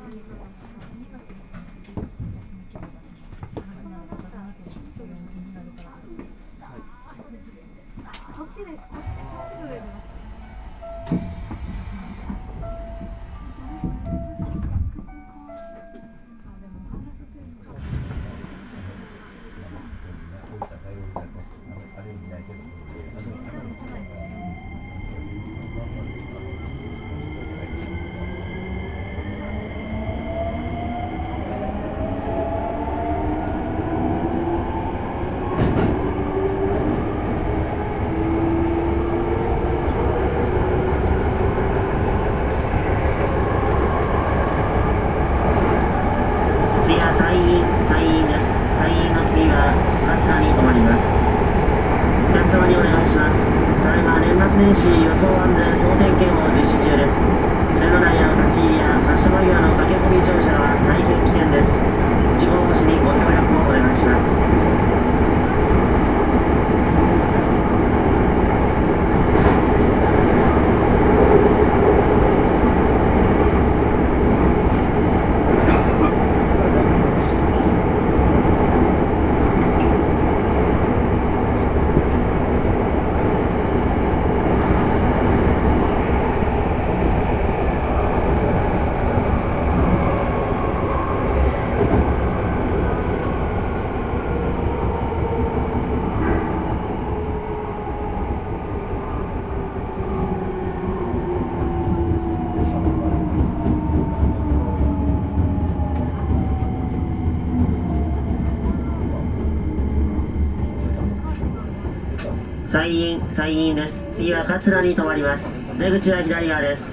こっちです。こっちの上出ました。 年始輸送安全総点検を実施中です。線路内への立ち入りや発車間際の駆け込み乗車は大変危険です。事故防止にご協力をお願いします。西院です。次は桂に停まります。出口は左側です。